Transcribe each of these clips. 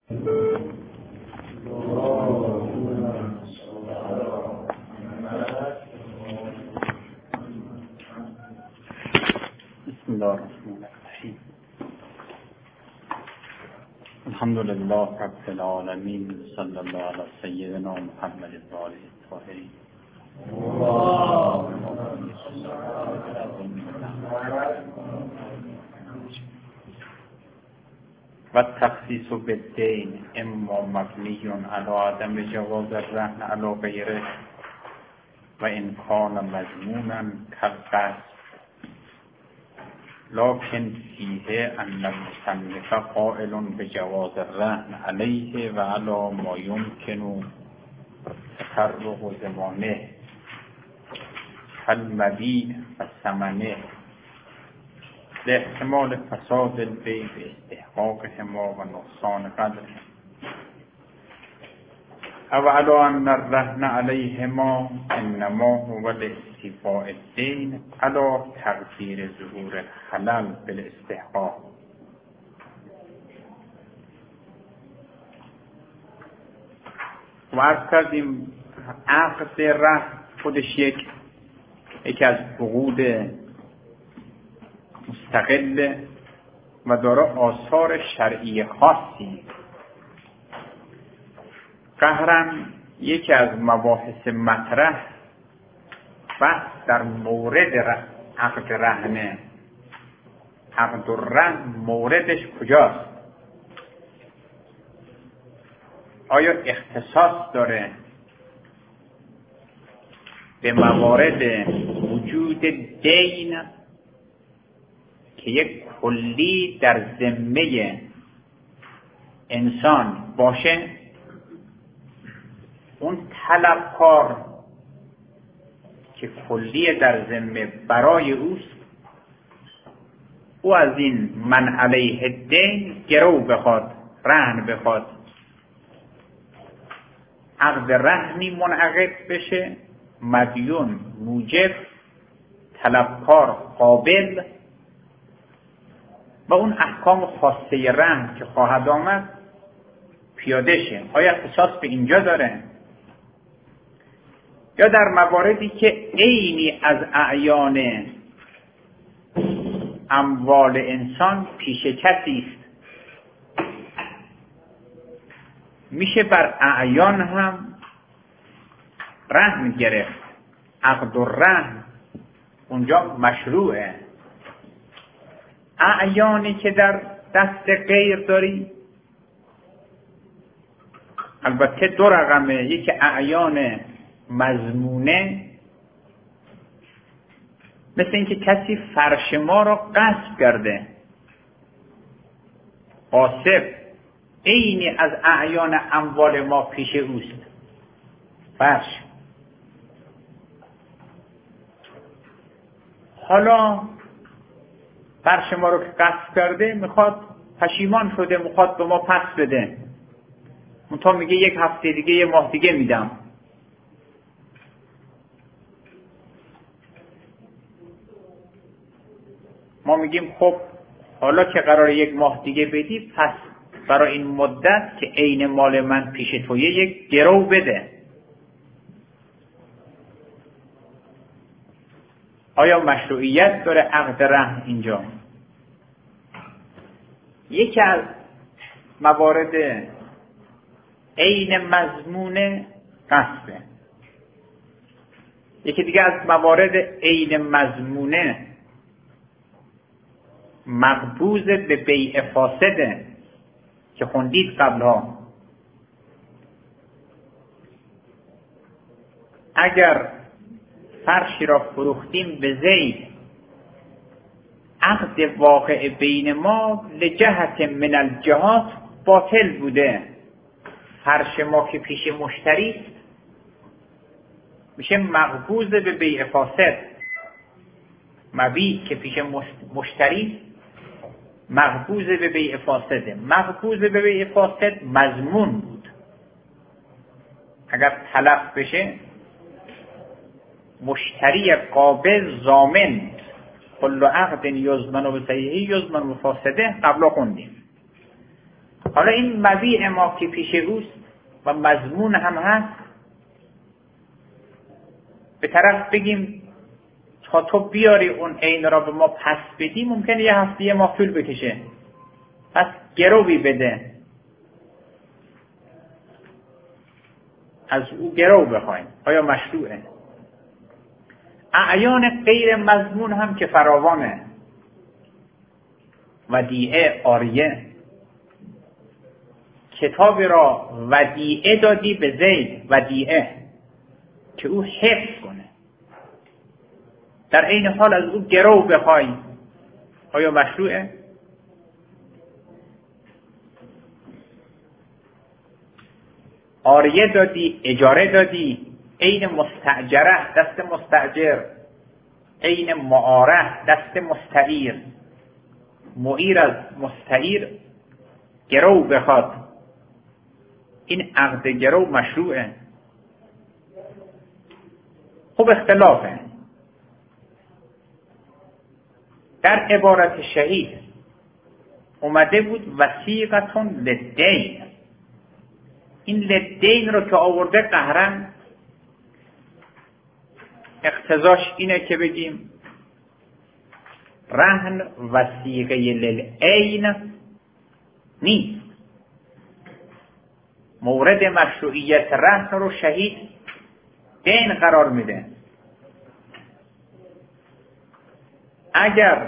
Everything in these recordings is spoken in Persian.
بسم الله الرحمن الرحیم. الحمد لله رب العالمین، صلی الله علی سیدنا محمد و آله الطاهرین. و التخصیص بالدین اما مبنی علی عدم جواز الرهن علی غیره و ان کان مضمونا کالقصد، لكن فيه أن المصنف قائل بجواز الرهن عليه وعلى ما يمكن تفرغ زمانه كالمبيع والثمنه لاحتمال فساد البيع باستحقاقهما ونقصان قدره، او على أن الرهن عليهما إنما هو لاستيفاء الدين على تقدير ظهور الخلل بالاستحقاق. و عرض کردیم عقد رهن خودش یکی از عقود مستقل و داره آثار شرعی خاصی. قهراً یکی از مباحث مطرح بحث در مورد عقد رهنه. عقد الرهن موردش کجاست؟ آیا اختصاص داره به موارد وجود دین که یک کلی در ذمه انسان باشه؟ اون طلبکار که کلیه در ذمه برای اوست، او از این من علیه الدین گرو بخواد، رهن بخواد، عقد رهنی منعقد بشه، مدیون موجب، طلبکار قابل، و اون احکام خاصه رهن که خواهد آمد پیاده شه. آیا اختصاص به اینجا داره؟ یا در مواردی که عینی از اعیان اموال انسان پیش کسی است، میشه بر اعیان هم رهن گرفت. عقد الرهن اونجا مشروعه. اعیانی که در دست غیر داری، البته دو رقمه، یکی اعیان مضمونه، مثل اینکه کسی فرش ما را غصب کرده، غاصب، عینی از اعیان اموال ما پیش اوست، فرش. حالا فرش ما رو که غصب کرده، میخواد، پشیمان شده، میخواد به ما پس بده، منتها میگه یک هفته دیگه، یه ماه دیگه میدم. ما میگیم خب حالا که قرار یک ماه دیگه بدی، پس برای این مدت که عین مال من پیش تویه یک گرو بده. آیا مشروعیت داره عقد رهن اینجا؟ یکی از موارد عین مضمونه غصبه. یکی دیگه از موارد عین مضمونه مقبوض به بیع فاسده که خوندید قبلها. اگر فرشی را فروختیم به زید، عقد واقع بین ما لجهت من الجهات باطل بوده. فرش ما که پیش مشتری میشه مقبوض به بیع فاسد، مبیع که پیش مشتری مقبوض به بیع فاسده. مقبوض به بیع فاسد مضمون بود، اگر تلف بشه مشتری قابل ضامن، کل عقد یضمن به صحیحه یضمن به فاسده، قبلا خوندیم. حالا این مبیع ما که پیش اوست و مضمون هم هست، به طرف بگیم تا تو بیاری اون عین را به ما پس بدی، ممکنه یه هفته ما طول بکشه، پس گروی بده، از او گرو بخوایم. آیا مشروعه؟ اعیان غیر مضمون هم که فراوانه، ودیعه، عاریه. کتاب را ودیعه دادی به زید، ودیعه، که او حفظ کنه، در این حال از او گرو بخوای، آیا مشروعه؟ عاریه دادی، اجاره دادی، عین مستاجره دست مستاجر، عین معاره دست مستعیر، معیر از مستعیر گرو بخواد، این عقد گرو مشروعه؟ خب اختلافه. در عبارت شهید اومده بود وثیقتون للدین. این للدین رو که آورده قهرن، اقتضاش اینه که بگیم رهن وثیقه للعین نیست. مورد مشروعیت رهن رو شهید دین قرار میده. اگر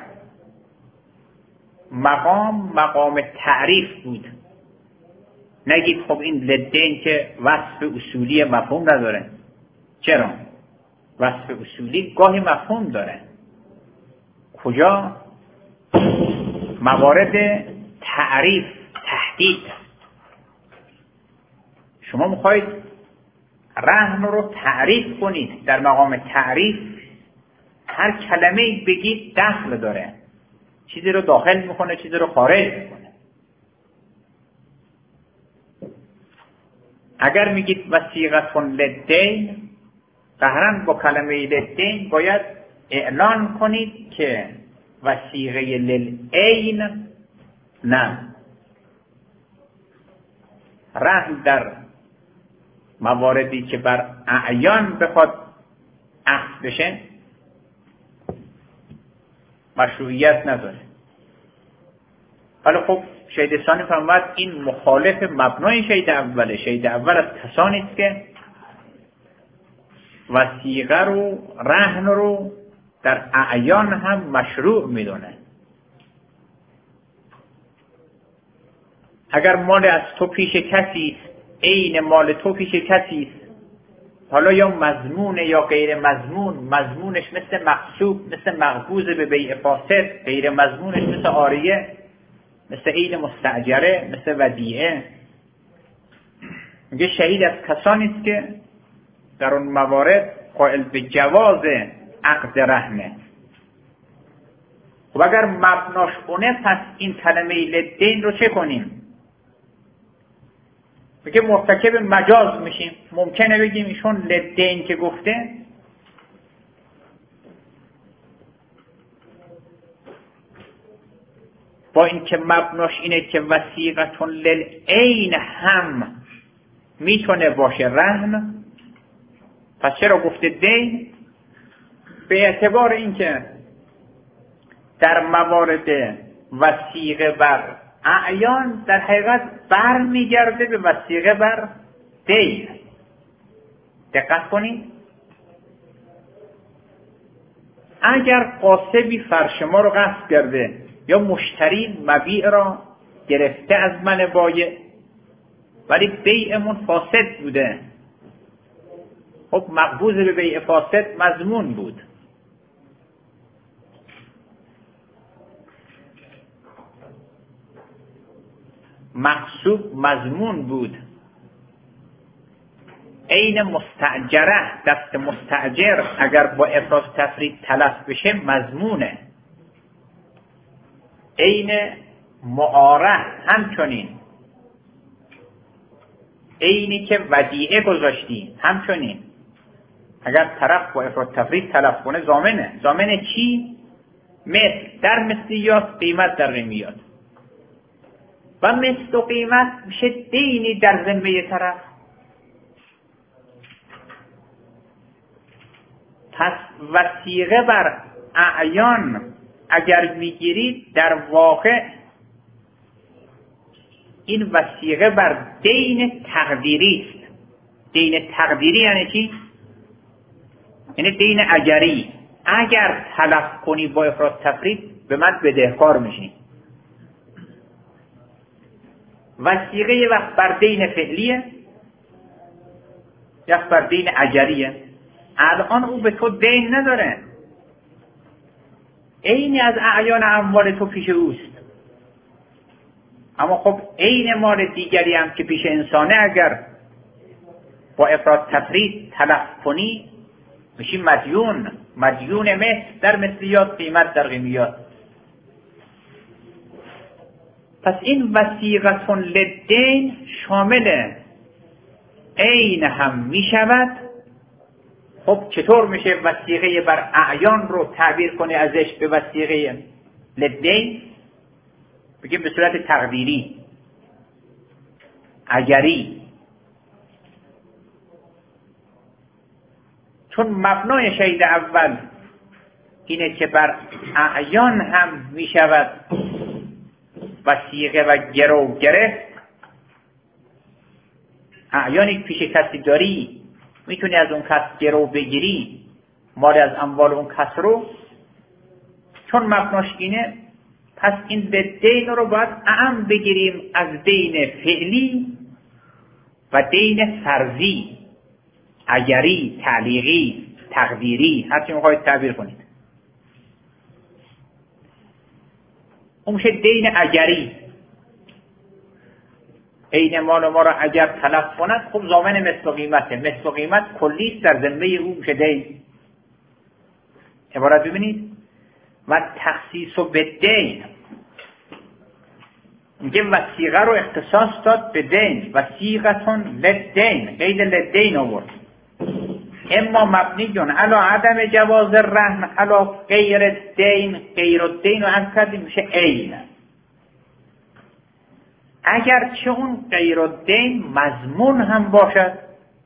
مقام تعریف بود، نگید خب این لدین که وصف اصولی مفهوم نداره. چرا؟ وصف اصولی گاهی مفهوم داره. کجا؟ موارد تعریف، تحدید. شما میخواید رهن رو تعریف کنید، در مقام تعریف هر کلمه‌ای بگید دخل داره، چیزی رو داخل میکنه، چیزی رو خارج میکنه. اگر میگید وثیقتون للدین، قهرن با کلمه للدین باید اعلان کنید که وثیقه للعین نه. رهن در مواردی که بر اعیان بخواد اخذ بشه مشروعیت نداره. حالا خب شهید ثانی فرمود این مخالف مبنای شهید اوله. شهید اول از کسانی است که وثیقه رو، رهن رو در اعیان هم مشروع میدونه. اگر مال از تو پیش کسی است، عین مال تو پیش کسی است، حالا یا مضمون یا غیر مضمون، مضمونش مثل مغصوب، مثل مقبوض به بیع فاسد، غیر مضمونش مثل عاریه، مثل عین مستاجره، مثل ودیعه. میگه شهید از کسانی است که در اون موارد قائل به جواز عقد رهنه. خب اگر مبناش اونه، پس این کلمه للدین رو چه کنیم؟ میگه مرتکب مجاز میشیم. ممکنه بگیم ایشون للدین که گفته با اینکه مبناش اینه که وثیقتون للعین هم میتونه باشه رهن، پس چرا گفته دین؟ به اعتبار اینکه در موارد وثیقه بر اعیان در حقیقت بر میگرده به وثیقه بر دین. دقت کنید، اگر قاصبی فرش ما رو غصب کرده یا مشتری مبیع را گرفته از من بایع، ولی بیعمون فاسد بوده، خب مقبوض به بیع فاسد مضمون بود. مغصوب مضمون بود. عین مستاجره دست مستاجر اگر با افراط تفرید تلف بشه مضمونه. عین معاره همچنین. عینی که ودیعه گذاشتی همچنین. اگر طرف با افراط تفرید تلف کنه ضامنه. ضامن چی؟ مثل در مثلیات، قیمت در قیمیات. و مثل و قیمت میشه دینی در ذمه طرف. پس وثیقه بر اعیان اگر میگیرید در واقع این وثیقه بر دین تقدیری است. دین تقدیری یعنی چی؟ یعنی دین اجری. اگر تلف کنی با افراط تفرید به من بدهکار میشی. وثیقه یه وقت بر دین فعلیه، یه وقت بر دین اجریه. الان او به تو دین نداره، عینی از اعیان اموال تو پیش اوست، اما خب عین مال دیگری هم که پیش انسانه اگر با افراط تفرید تلف کنی میشی مدیون. مدیون مثل در مثلیات، قیمت در قیمیات. پس این وثیقة للدین شامل عین هم میشود. خب چطور میشه وثیقه بر اعیان رو تعبیر کنه ازش به وثیقه للدین؟ بگیم به صورت تقدیری، اجری. چون مبنای شهید اول اینه که بر اعیان هم میشود وثیقه و گرو گرفت. اعیانی پیش کسی داری میتونی از اون کس گرو بگیری، مال از اموال اون کس رو. چون مبناش اینه، پس این دین رو باید اعم بگیریم از دین فعلی و دین فرضی، اجری، تعلیقی، تقدیری، هر چی میخواید تعبیر کنید. اون میشه دین اجری. عین مال ما را اگر تلف کند، خب ضامن مثل و قیمته. مثل و قیمت کلیست در ذمه او، میشه دین. عبارت ببینید. و تخصیص به دین میگه وثیقه رو اختصاص داد به دین. وثیقة للدین، قید للدین آورد. اما مبنیون علا عدم جواز رهن علا غیر الدین. غیر الدین رو هم کردیم میشه عین. اگر چه اون غیر الدین مضمون هم باشد،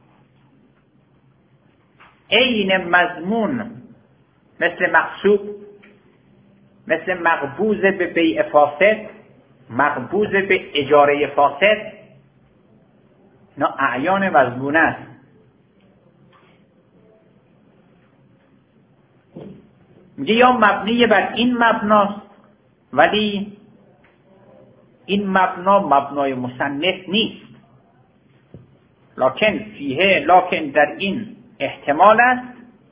عین مضمون مثل مغصوب، مثل مقبوض به بیع فاسد، مقبوض به اجاره فاسد، اینا اعیان مضمونه است. میگه یا مبنی بر این مبناست، ولی این مبنا مبنای مصنف نیست. لکن در این احتمال است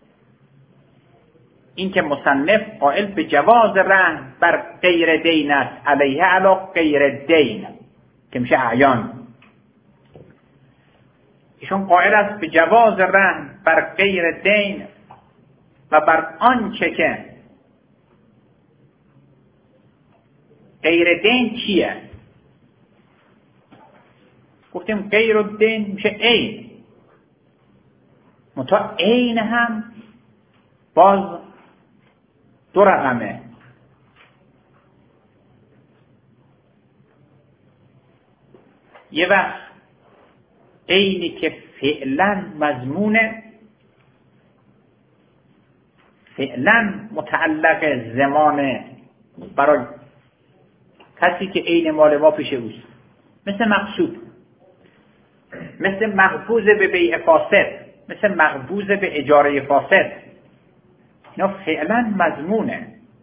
این که مصنف قائل به جواز رهن بر غیر دین است، علیه علی غیر دین که میشه اعیان. ایشون قائل است به جواز رهن بر غیر دین و بر آنچه که غیر دین چیه؟ گفتیم غیر دین میشه عین. منتها عین هم باز دو رقمه. یه وقت عینی که فعلا مضمونه، فعلا متعلق زمانه برای کسی که عین مال ما پیش اوست، مثل مقصود، مثل مقبوض به بیع فاسد، مثل مقبوض به اجاره فاسد. اینا فعلا مضمونه.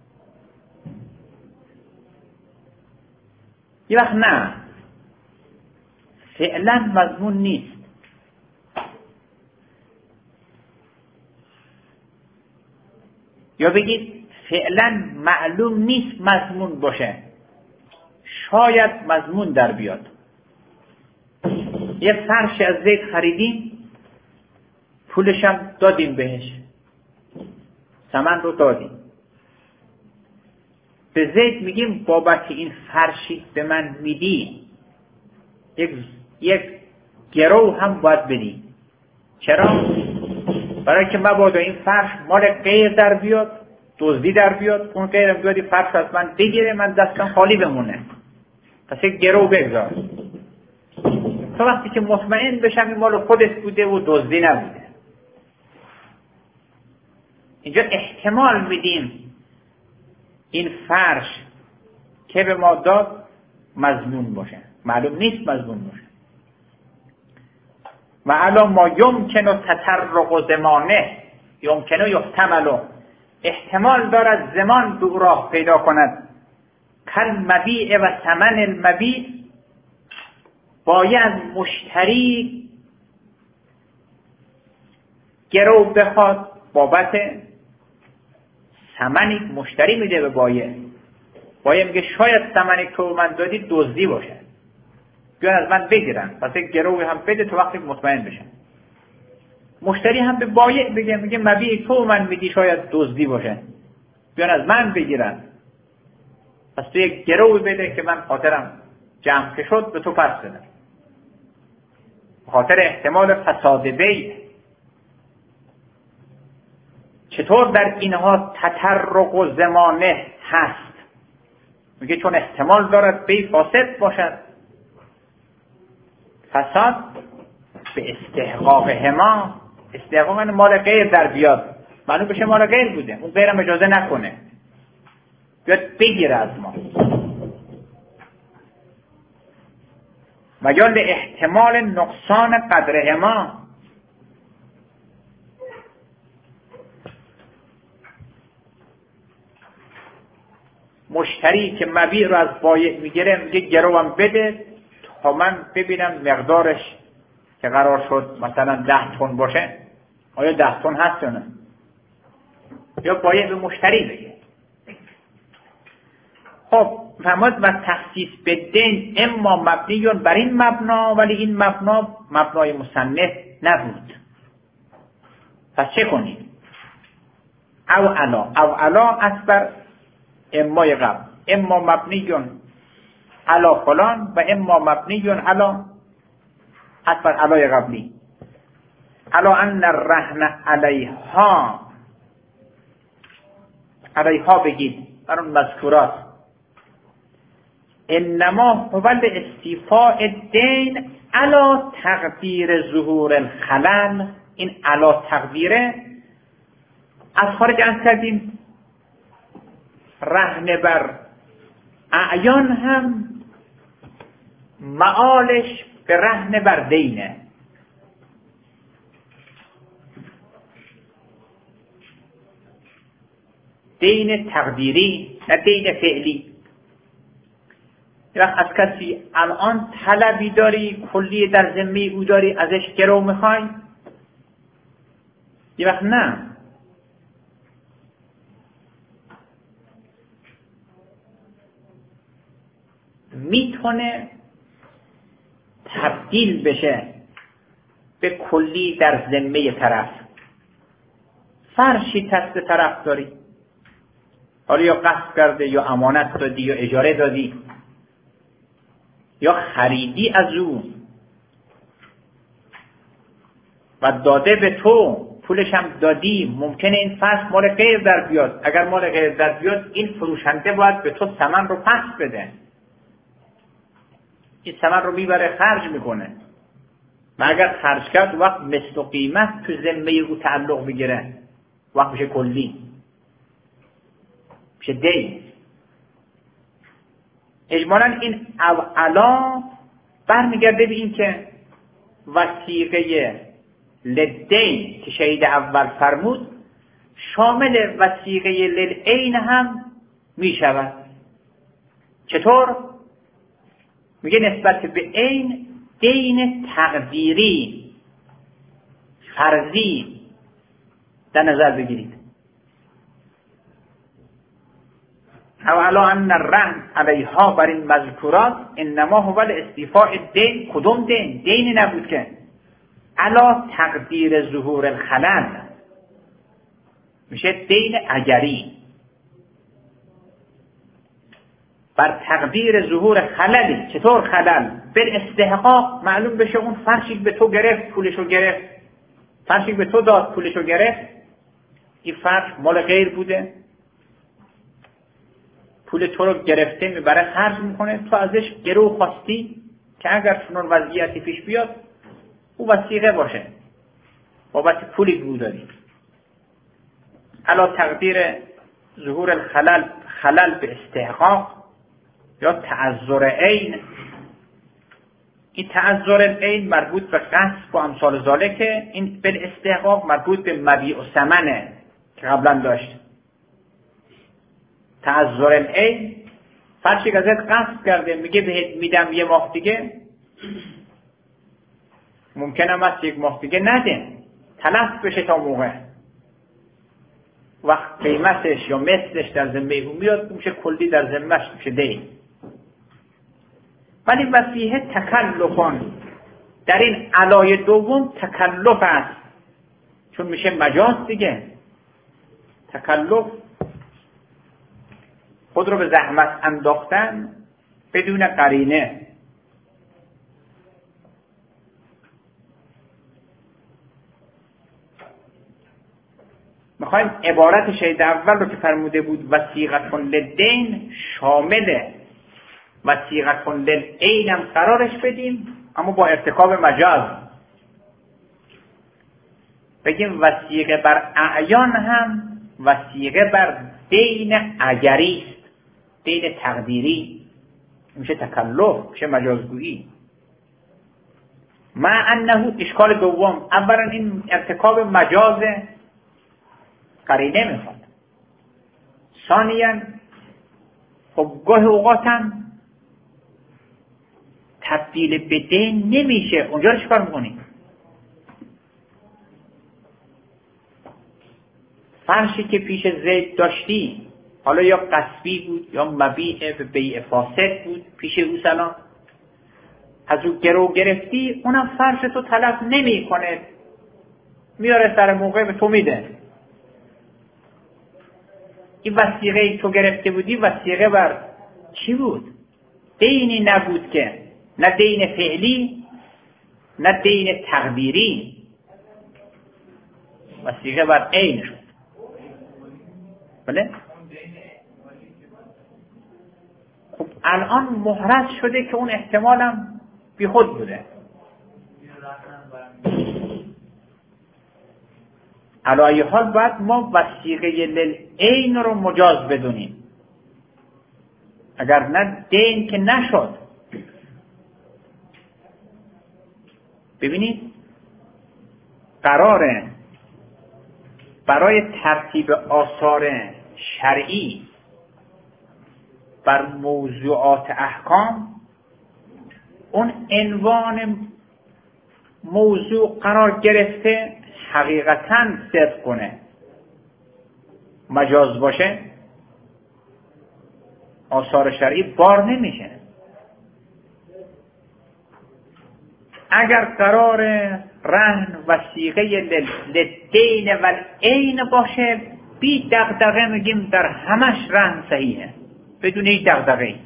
یه وقت نه، فعلا مضمون نیست. یا بگید فعلا معلوم نیست مضمون باشه، شاید مضمون در بیاد. یه فرش از زید خریدیم، پولش هم دادیم بهش، ثمن رو دادیم. به زید میگیم بابت این فرشی به من میدی، یک گرو هم باید بدی. چرا؟ برای که مبادا این فرش مال غیر در بیاد، دزدی در بیاد، اون غیر بیاد این فرش از من بگیره، من دستم خالی بمونه. پس یک گرو بگذار تا وقتی که مطمئن بشم این مال خودت بوده و دزدی نبوده. اینجا احتمال میدیم این فرش که به ما داد مضمون باشه، معلوم نیست مضمون باشه. و علا ما یمکن تطرق زمانه، یمکن یحتمل، احتمال دارد زمان به او راه پیدا کند. کل مبیع و ثمن المبیع، باید مشتری گرو بخواد بابت ثمنی مشتری میده به بایع. بایع میگه شاید ثمنی که من دادی دزدی باشه، بیان از من بگیرن، پس یک گروی هم بده تو وقتی مطمئن بشن. مشتری هم به بایع میگه مبیع تو من میدی شاید دزدی باشه، بیان از من بگیرن، پس تو یک گروی بده که من خاطرم جمع که شد به تو پس بدم. خاطر احتمال فساد بیع. چطور در اینها تطرق و زمانه هست؟ میگه چون احتمال دارد بیع فاسد باشد. فساد به استحقاق هما، استحقاق مال غیر در بیاد، معلوم بشه مال غیر بوده، اون غیرم اجازه نکنه بیاد بگیره از ما. و یا احتمال نقصان قدر هما، مشتری که مبیع رو از بایع میگیره میگه گروم بده تا من ببینم مقدارش که قرار شد مثلا 10 تن باشه آیا 10 تن هست یا نه. یا بایع به مشتری بگه. خب فرمود و تخصیص به دین اما مبنیون بر این مبنا، ولی این مبنا مبنای مصنف نبود. پس چه کنید؟ او علا اصبر امای قبل، اما مبنیون علا فلان و اما مبنیون علا اصبر علای قبلی. علا ان الرهن علیها بگید بر اون مذکورات. انما هو استیفاء دین علا تقدیر ظهور الخلل. این علا تقدیره از خارج ارز کردیم، رهن بر اعیان هم معالش به رهن بر دینه. دین تقدیری نه دین فعلی. یه وقت از کسی الان طلبی داری کلی در ذمه او داری ازش گرو میخوای، یه وقت نه، میتونه تبدیل بشه به کلی در ذمه طرف. فرشی دست طرف داری، حالا یا قصد کرده یا امانت دادی یا اجاره دادی یا خریدی از او و داده به تو، پولش هم دادی، ممکنه این فرش مال غیر در بیاد. اگر مال غیر در بیاد این فروشنده باید به تو ثمن رو پس بده، این ثمن رو میبره خرج میکنه و اگر خرج کرد وقت مثل و قیمت تو ذمه او تعلق میگیره، وقت میشه کلی، میشه دین. اجمالاً این علا برمیگرده به این که وثیقه للدین که شهید اول فرمود شامل وثیقه للعین هم میشود. چطور؟ میگه نسبت به عین دین تقدیری فرضی در نظر بگیرید. او علا ان الرهن علیها بر این مذکورات انما هو استیفاء دین. کدوم دین؟ دینی نبود که علا تقدیر ظهور الخلل، میشه دین اجری بر تقدیر ظهور خللی. چطور خلل؟ بر استحقاق، معلوم بشه اون فرشی به تو گرفت پولشو گرفت، فرشی به تو داد پولشو گرفت، این فرش مال غیر بوده، پول تو رو گرفته میبره خرج میکنه، تو ازش گرو خواستی که اگر چنون وضعیتی پیش بیاد او وثیقه باشه بابت پولی که داری. علا تقدیر ظهور خلل به استحقاق یا تعذر عین. این تعذر عین مربوط به غصب و امثال ذالکه، این به استحقاق مربوط به مبیع و ثمنه که قبلا داشت. تعذر عین فرشی که ازت غصب کرده میگه بهت میدم یه ماه دیگه، ممکنه است یک ماه دیگه نده، تلف بشه تا موقع، وقت قیمتش یا مثلش در ذمه او میاد میشه کلی در ذمهش میشه دین. ولی وفیه تکلفان، در این علای دوم تکلف است، چون میشه مجاز دیگه. تکلف خود رو به زحمت انداختن بدون قرینه. میخوایم عبارت شهید اول رو که فرموده بود وثیقة للدین شامل وثیقة للعین هم قرارش بدیم، اما با ارتکاب مجاز. بگیم وثیقه بر اعیان هم وثیقه بر دین اجری است، دین تقدیری، میشه تکلف، میشه مجازگویی. مع انه اشکال دوم، اولا این ارتکاب مجاز قرینه میخواد. ثانیاً خب گاه اوقاتم تبدیل به دین نمیشه، اونجا رو چیکار میکنی؟ فرشی که پیش زید داشتی، حالا یا قصبی بود یا مبیع به بیع فاسد بود، پیش او سلام از او گرو گرفتی، اونم فرش تو تلف نمی کنه، میاره سر موقع به تو میده. این وثیقه تو گرفته بودی وثیقه بر چی بود؟ دینی نبود که، نه دین فعلی نه دین تقدیری، وثیقه بر عین شد. بله؟ خب الان محرز شده که اون احتمالم بی خود بوده. علایه حال باید ما وثیقه للعین رو مجاز بدونیم، اگر نه دین که نشد. ببینید قراره برای ترتیب آثار شرعی بر موضوعات احکام اون عنوان موضوع قرار گرفته حقیقتاً صدق کنه، مجاز باشه، آثار شرعی بار نمیشه. اگر قرار رهن وثیقه للدین و العین باشه، بی دغدغه میگیم در همش رهن صحیحه، بدون هیچ دغدغه‌ای.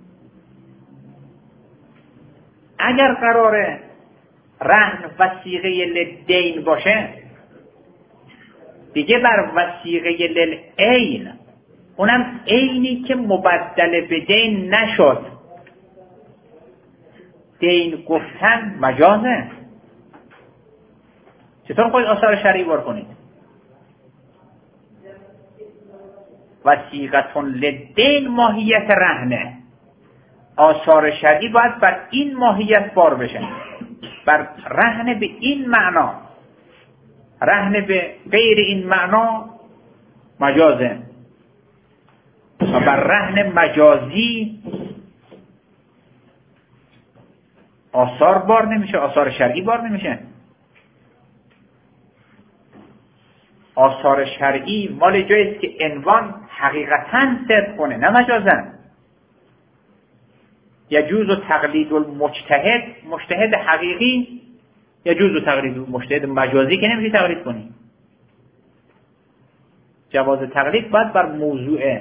اگر قرار رهن وثیقه للدین باشه، دیگه بر وثیقه للعین، اونم عینی که مبدل به دین نشد، دین گفتن مجازه. چطور خود آثار شرعی بار کنید؟ وثیقة للدین ماهیت رهنه، آثار شرعی باید بر این ماهیت بار بشه، بر رهن به این معنا. رهن به غیر این معنا مجازه، و بر رهن مجازی آثار بار نمیشه، آثار شرعی بار نمیشه. آثار شرعی مال جاییست که عنوان حقیقتاً صدق کنه، نه مجازاً. یجوز تقلید المجتهد، مجتهد حقیقی، یجوز تقلید المجتهد مجازی که نمیشه تقلید کنی. جواز تقلید باید بر موضوع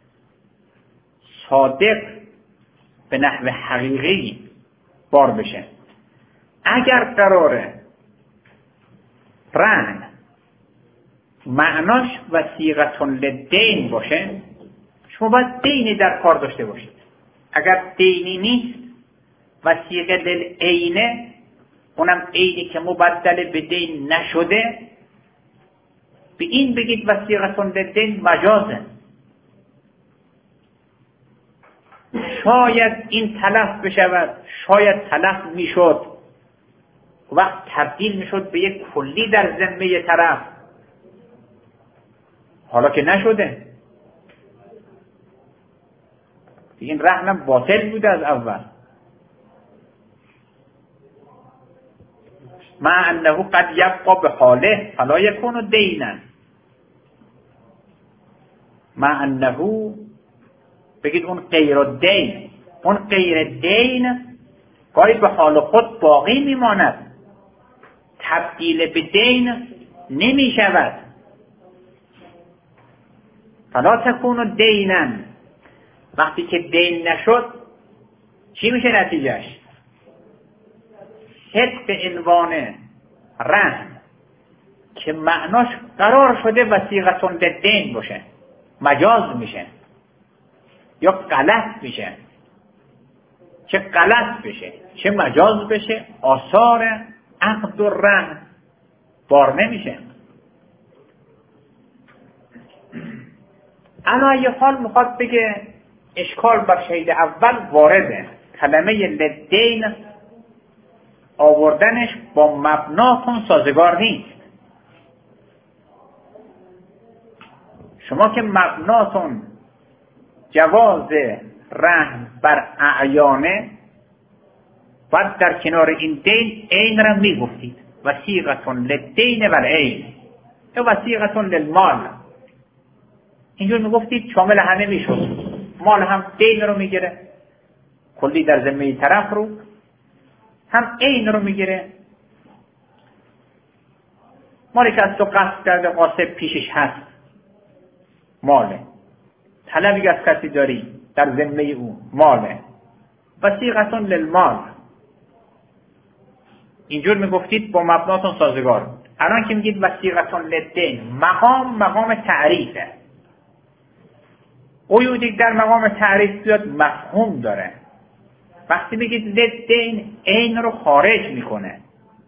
صادق به نحو حقیقی بار بشه. اگر قراره رهن معناش وثیقة للدین باشه، شما باید دینی در کار داشته باشید. اگر دینی نیست وثیقه للعینه، اونم عینی که مبدل به دین نشده، به این بگید وثیقه للدین مجازه. شاید این تلف بشود، شاید تلف میشد، وقت تبدیل میشد به یک کلی در ذمه طرف، حالا که نشده. این رهنم باطل بوده از اول. مع انه قد یبقى به حاله فلا یکون دینا. مع انه بگید اون غیر دین، اون غیر دین گاهی به حال خود باقی میماند، تبدیل به دین نمی شود. فلا تکون دینا، وقتی که دین نشد چی میشه نتیجهش؟ صدق به عنوان رهن که معناش قرار شده وثیقه للدین باشه، مجاز میشه یا غلط میشه. چه غلط بشه چه مجاز بشه، آثار عقد و رهن بار نمیشه. اما یه حال میخواد بگه اشکال بر شهید اول وارده. کلمه للدین آوردنش با مبناتون سازگار نیست. شما که مبناتون جواز رهن بر اعیانه، باید در کنار این دین عین را میگفتید وثیقه للدین و العین یا وثیقه للمال. اینجور میگفتید شامل همه میشد، مال هم دین رو میگیره کلی در ذمه طرف رو، هم عین رو میگیره. مالی که از تو قصد کرده قاصد پیشش هست، ماله. طلبی از کسی داری در ذمه او، ماله. وثیقه للمال. اینجور میگفتید با مبناتون سازگار. الان که میگید وثیقه للدین، مقام تعریفه. قیودی در مقام تعریف بیاد مفهوم داره. وقتی بگید للدین، عین رو خارج میکنه.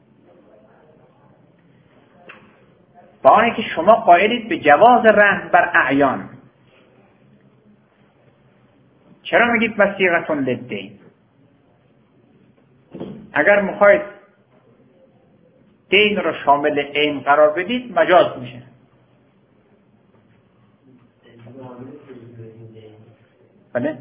با آنه که شما قائلید به جواز رهن بر اعیان، چرا میگید وثیقه للدین؟ اگر میخواید دین رو شامل عین قرار بدید مجاز میشه. بله؟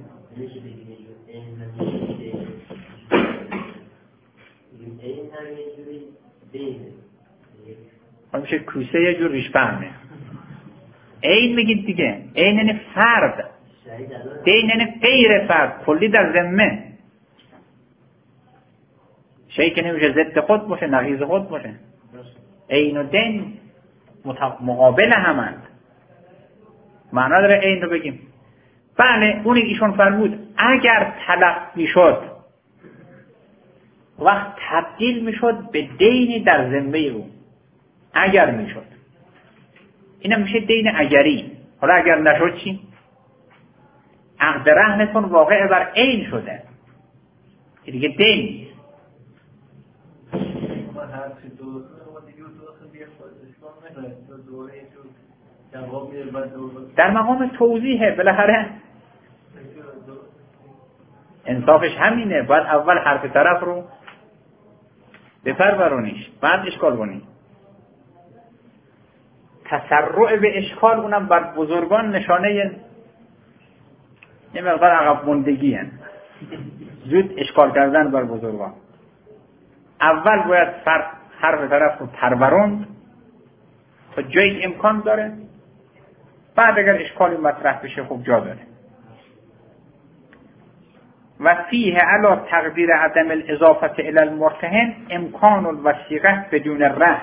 میشه کوسه یه جور ریش پهمه. عین میگید دیگه. عین یعنی فرد، دین یعنی غیر فرد، کلی در ذمه. شیء که نمیشه ضد خود باشه، نقیض خود باشه. عین و دین مقابل همند. معنا داره عین رو بگیم. بله، اونی ایشون فرمود اگر تلف میشد وقت تبدیل میشد به دینی در ذمه او. اگر میشد اینم میشه دین اگری. حالا اگر نشد چی؟ عقد رهنتون واقع بر عین شده، که دیگه دین نیست. در مقام توضیحه. بالاخره انصافش همینه، باید اول حرف طرف رو بپرورونیش بعد اشکال کنی. تسرع به اشکال اونم بر بزرگان نشانه یه مقدار عقب موندگی هست. زود اشکال کردن بر بزرگان. اول باید حرف طرف رو پروروند تا جایی امکان داره، بعد اگر اشکالی مطرح بشه خوب جا داره. و فیه علی تقدیر عدم الاضافه الی المرتهن امکان الوثیقه بدون رهن.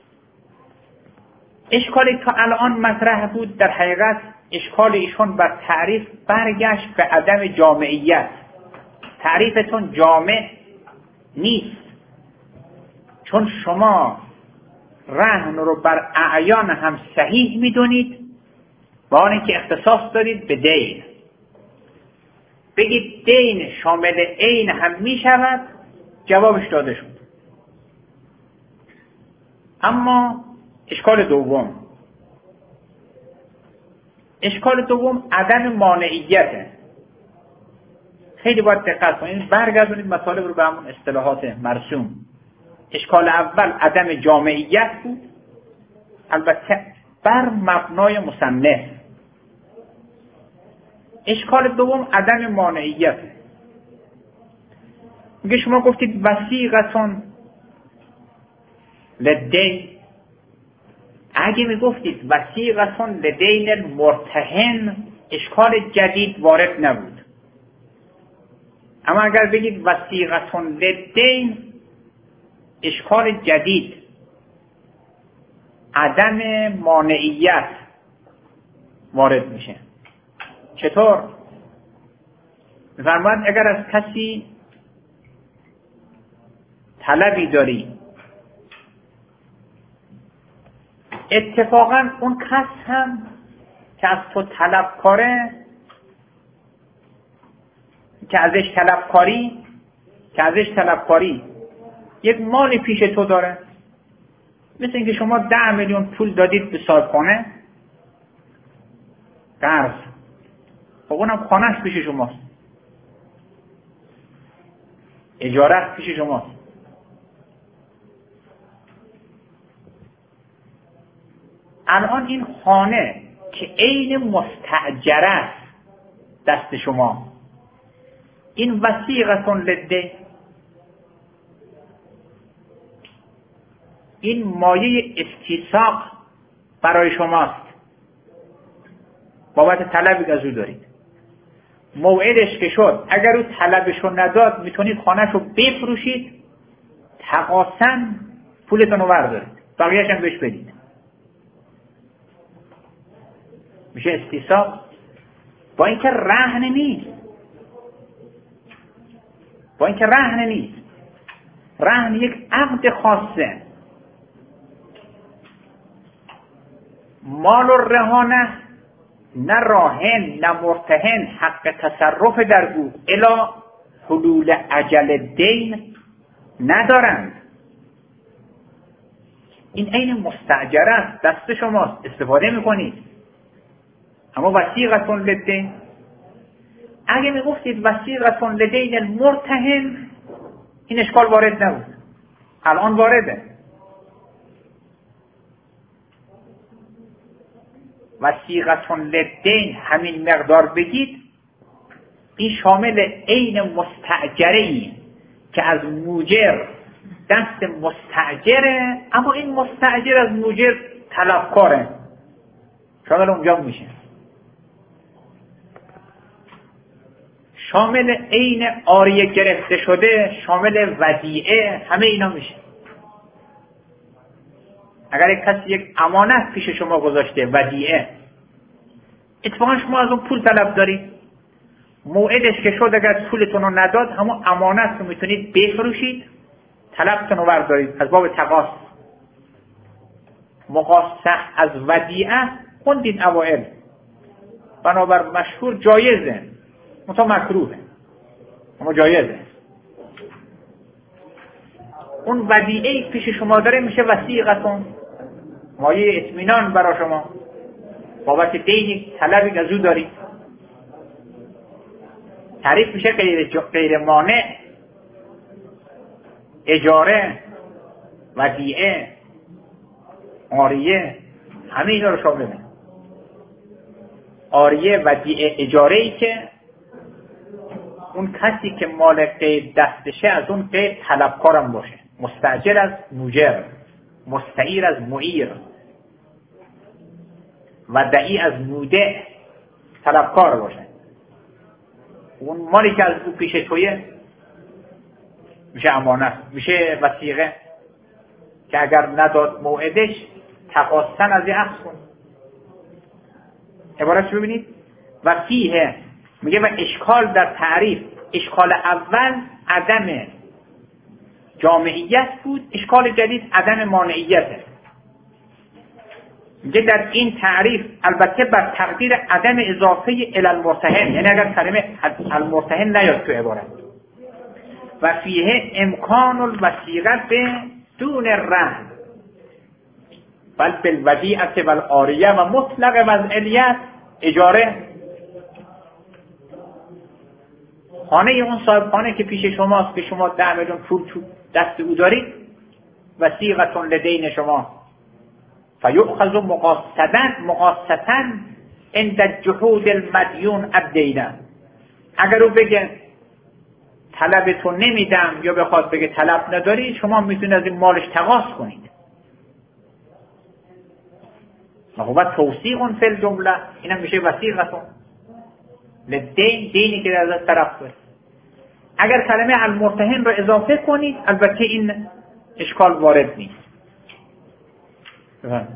اشکالی تا الان مطرح بود در حقیقت اشکال ایشون بر تعریف برگشت به عدم جامعیت. تعریفتون جامع نیست، چون شما رهن رو بر اعیان هم صحیح میدونید با آنکه اختصاص دارید به دین. بگید دین شامل عین هم می شود، جوابش داده شد. اما اشکال دوم عدم مانعیته. خیلی باید دقت کنید، برگردونید مطالب رو به همون اصطلاحات مرسوم. اشکال اول عدم جامعیت بود، البته بر مبنای مصنف. اشکال دوم عدم مانعیت. میگه شما گفتید وثیقتون لدین، اگه میگفتید وثیقتون لدین المرتهن اشکال جدید وارد نبود. اما اگر بگید وثیقتون لدین، اشکال جدید، عدم مانعیت وارد میشه. چطور؟ می‌فرماید اگر از کسی طلبی داری، اتفاقا اون کس هم که از تو طلبکاره، که ازش طلبکاری یک مالی پیش تو داره، مثل اینکه شما 10 میلیون پول دادید به صاحبخانه قرض، خب اونم خانه‌اش پیش شماست، اجارت پیش شماست. الان این خانه که عین مستأجر است دست شما، این وثیقتون لده، این مایه استیثاق برای شماست بابت طلبی که از او دارید. موعدش که شد، اگر او طلبشو نداد میتونید خانهشو بفروشید، تقاصاً پولتون رو بردارید، بقیه‌اش هم بهش بدید. میشه استیثاق، با اینکه رهن نیست. رهن یک عقد خاصه. مال و رهانه نه راهن نه مرتهن حق تصرف در او الا حلول اجل دین ندارند. این عین مستأجر است، دست شماست، استفاده میکنید. اما وثیقتون لدین، اگه میگفتید وثیقتون لدین المرتهن، این اشکال وارد نبود، الان وارده. وثیقتون لدین همین مقدار بگید، این شامل عین مستأجری که از موجر دست مستأجره، اما این مستأجر از موجر طلبکاره، شامل اونجا میشه. شامل عین عاریه گرفته شده، شامل ودیعه، همه اینا میشه. اگر یک کسی یک امانت پیش شما گذاشته، ودیعه، اتفاقا شما از اون پول طلب دارید، موعدش که شد اگر پولتون رو نداد، همون امانت رو میتونید بفروشید، طلبتون رو بردارید از باب تقاص. مقاصه از ودیعه خوندید اوائل، بنابر مشهور جایزه، منتها مکروهه، اما جایزه. اون ودیعه پیش شما داره میشه وثیقتون، مایه اطمینان برای شما بابت دینی طلبی از او دارید. تعریف میشه غیر مانع، اجاره، ودیعه، عاریه، همه اینا رو شامل. عاریه، ودیعه، اجاره ای که اون کسی که مال غیر دستشه از اون غیر طلبکارم باشه، مستأجر از موجر، مستعیر از معیر، ودعی از مودع، طلبکار باشه. اون مالی که از او پیش تویه میشه امانت، میشه وثیقه که اگر نداد موعدش تقاصاً از یه اخذ کن. عبارتش ببینید، و فیه میگه و اشکال در تعریف، اشکال اول عدم جامعیت بود، اشکال جدید عدم مانعیته. میگه در این تعریف البته بر تقدیر عدم اضافه الی المرتهن، یعنی اگر کلمه المرتهن نیاد تو عبارت، و فیه امکان الوثیقه دون رهن بل بالودیعه و العاریه و مطلق وضعیت اجاره. خانه اون صاحب خانه که پیش شماست که شما 10 میلیون پول تو دست او دارید، وثیقه لدین شما فیؤخذ مقاصتا عند جحود المدیون الدین. اگر او بگه طلبتو نمیدم یا بخواد بگه طلب نداری، شما میتونید از این مالش تقاضا کنید. و توثیق فی الجمله، اینم میشه وثیقه لدین، دینی که در از طرف داره. اگر کلمه المرتهن رو اضافه کنید البته این اشکال وارد نیست. بحث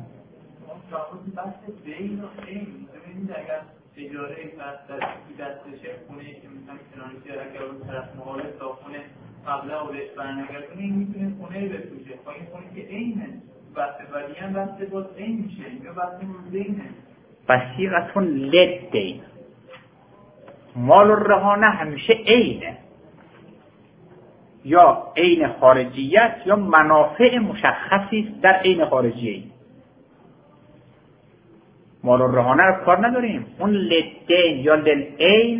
بین و این ببینید اگر اجاره دستشه خونه که مثلا کنارشی اگر اون طرف مقابل تا خونه قبله و بهش برنگردونه، این میتونه خونه بفروشه. با این خونه که اینه بسته ولی هم بسته باز این میشه، اینجا بسته مزدینه. وثیقه لدین، مال الرهانه همیشه اینه، یا عین خارجیت یا منافع مشخصی است در عین خارجیه. مال الرهانه رو کار نداریم. اون لدین یا للعین،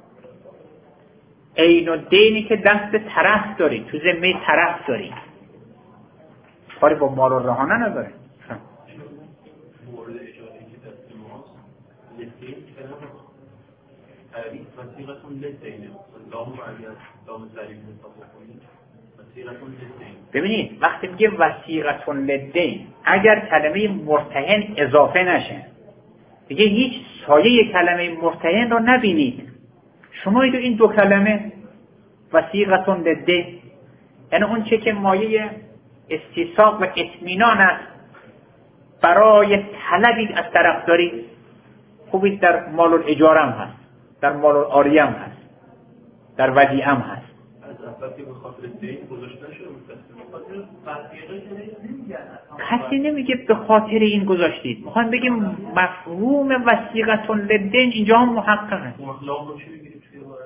عین و دینی که دست طرف داری، تو ذمه طرف داری، کاری با مال الرهانه نداره. مورد اشاره که دست ماست لدین تعریف وثیقه لدین، لام اگر لام تعریف مطابق کنید وثیقه لدین. ببینید وقتی میگه وثیقه لدین، اگر کلمه مرتهن اضافه نشه، دیگه هیچ سایه کلمه مرتهن رو نبینید. شما این دو کلمه وثیقه لدین، یعنی اون چه که مایه استیثاق و اطمینان است برای طلبی از طرف دارید، خوبی در مال الاجاره هم هست، در مال العاریه هم هست، در ودیعه هم هست. وقتی به خاطر دین گذاشته شده به خاطر وثیقه نمیگن، کسی نمیگه به خاطر این گذاشتید. میخوام بگیم مفهوم وثیقه لدین اینجا هم محققه. لام رو چی بگیریم توی عبارت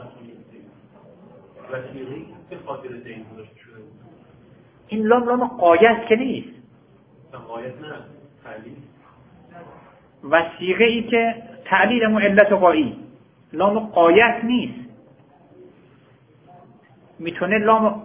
وثیقه لدین؟ وثیقه به خاطر دین گذاشته شده. این لام قایت که نیست. قایت نه، تعلیل. وثیقه ای که تعلیل علت قایی، لام قایت نیست. میتونه لام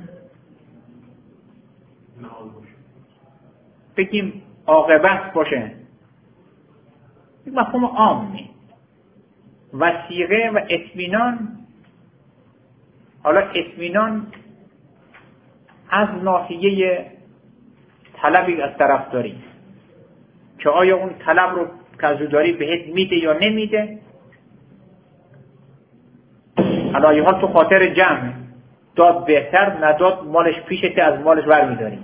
بگیم عاقبت باشه، این مفهوم عامی. وثیقه و اطمینان، حالا اطمینان از ناحیه طلبی از طرف داری که آیا اون طلب رو که از داری بهت میده یا نمیده. حالا حال تو خاطر جمع داد بهتر، نداد مالش پیشته، از مالش برمیداری.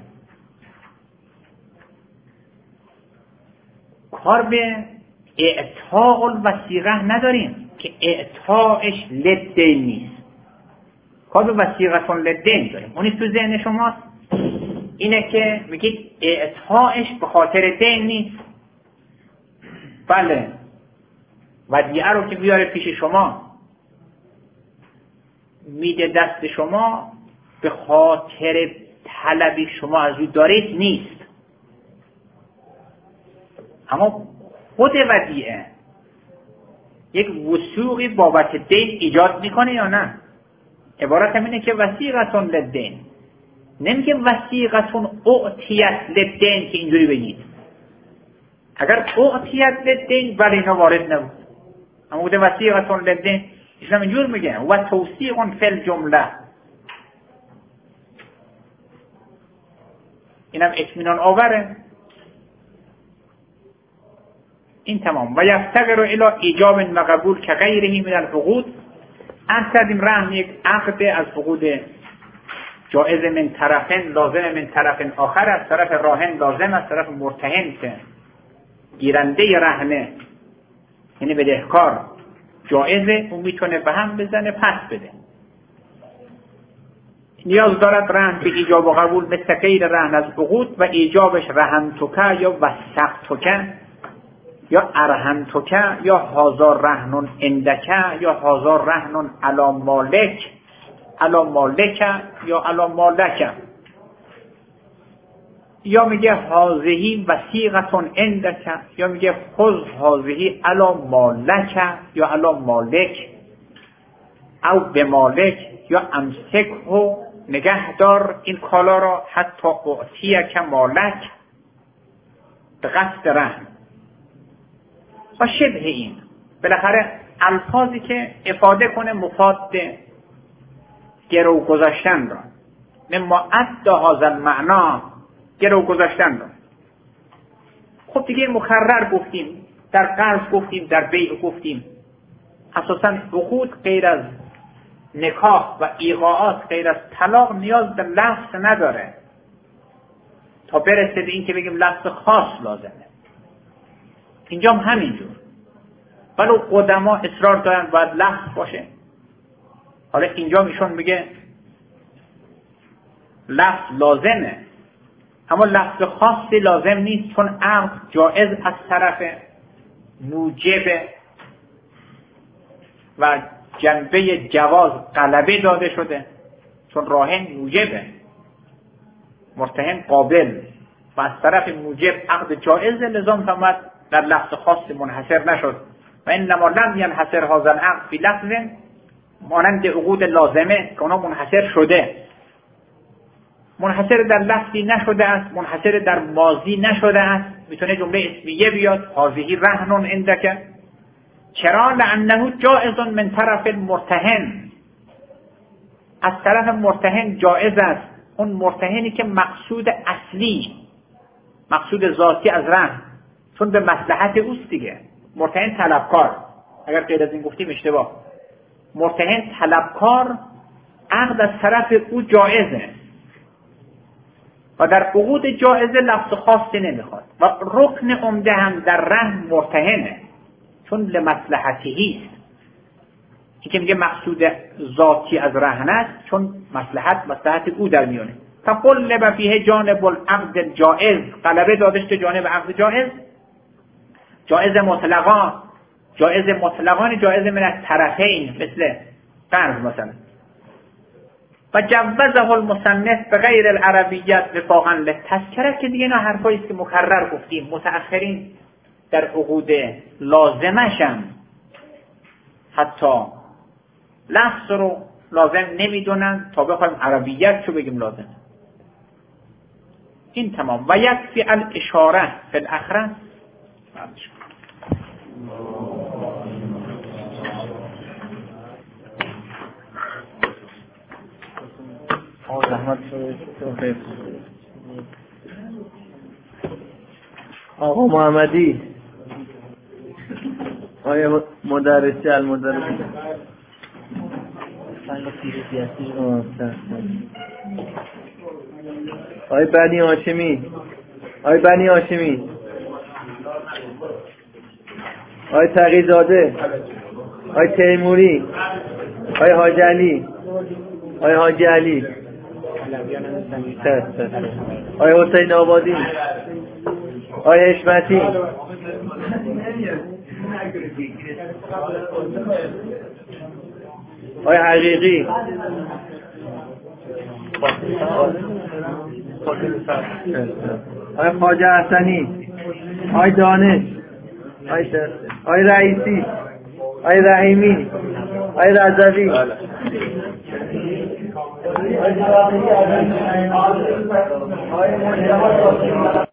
کار به اعطاء الوثیقه نداریم که اعطاءش لدین نیست. کار به وثیقه لدین داریم. اونی تو ذهن شماست اینه که میگید اعطاءش به خاطر دین نیست. بله، ودیعه رو که بیاره پیش شما میده دست شما، به خاطر طلبی شما از او دارید نیست. اما خود ودیعه یک وثوقی بابت دین ایجاد میکنه یا نه؟ عبارت هم اینه که وثیقه للدین، نمیگه وثیقه اعطیت للدین که اینجوری بگید. اگر اعطیت للدین بله اینا وارد نبود، اما بوده وثیقه للدین اسلام اینجور میگه و توثیق فی الجمله، اینم اطمینان آوره. این تمام. و یفتقر الی ایجاب و قبول که غیره من العقود. عرض کردیم رهن یک عقد از عقود جائز من طرفین لازم من طرف آخر، از طرف راهن لازم، از طرف مرتهن که گیرنده رهنه یعنی بدهکار جائزه، اون میتونه به هم بزنه پس بده. نیاز دارد رهن به ایجاب و قبول مثل غیر رهن از عقود و ایجابش رهن توکه یا وثق توکه یا ارهن توکه یا هازار رهنون اندکه یا هازار رهنون علا مالک یا علا مالکه، یا میگه هازهی وثیقتون اندکه یا میگه خذ هازهی علا مالکه یا علا مالک او به مالک یا امسک و نگهدار این کالا را حتی اعطیه که مالک به قصد رهن و شبه این. بالاخره الفاظی که افاده کنه مفاد گرو گذاشتن را، مما ادى هذا المعنا، گرو گذاشتن را. خب دیگه مکرر گفتیم، در قرض گفتیم، در بیع گفتیم، اساساً عقود غیر از نکاح و ایقاعات غیر از طلاق نیاز به لفظ نداره تا برسه به این که بگیم لفظ خاص لازمه. اینجا هم همینجور، ولو قدما اصرار دارن باید لفظ باشه. حالا اینجا ایشون میگه لفظ لازمه، اما لفظ خاصی لازم نیست، چون عقد جائز از طرف موجب و جنبه جواز غلبه داده شده، چون راهن موجبه، مرتهن قابل، و از طرف موجب عقد جائز، لزوم تمام در لفظ خاص منحصر نشد. و انما لم ينحصر هذا العقد فی لفظ، مانند عقود لازمه که اونا منحصر شده، منحصر در لفظی نشده است، منحصر در ماضی نشده است. میتونه جمله اسمیه بیاد، هذه رهن عندک. چرا؟ لانه جائز من طرف المرتهن، از طرف مرتهن جائز است، اون مرتهنی که مقصود اصلی، مقصود ذاتی از رهن، چون به مصلحت اوست دیگه. مرتهن طلبکار، اگر غیر از این گفتیم اشتباه، مرتهن طلبکار، عقد از طرف او جائزه و در عقود جائزه لفظ خاصی نمیخواد و رکن عمده هم در رهن مرتهنه، چون لمصلحتی است. این که میگه مقصود ذاتی از رهن است، چون مصلحت او در میونه. فقلب فیه جانب العقد الجائز، غلبه دادش به جانب عقد جائز، جائز مطلقان، جائز مطلقان، جائز من از طرفین، مثل قرض مثلا. و جوزه المصنف به غیر العربیت وفاقا للتذکره، که دیگه اینا حرفایی است که مکرر گفتیم. متأخرین در عقود لازمشم حتی لفظ رو لازم نمیدونن تا بخوایم عربیت چو بگیم لازم. این تمام. و یکفی الاشاره فی الاخره. آقا محمدی، آیا مدرسی المدرسی آیا بنی هاشمی، آیا بنی هاشمی، آیا تقی‌زاده، آیا تیموری، آیا حاجی علی، آیا حاجی علی، آیا حسین آبادی، آیا حشمتی، آیا حقیقی، آیا خواجه حسنی، آیا دانش، آیا رئیسی، آیا رحیمی، آیا رضوی،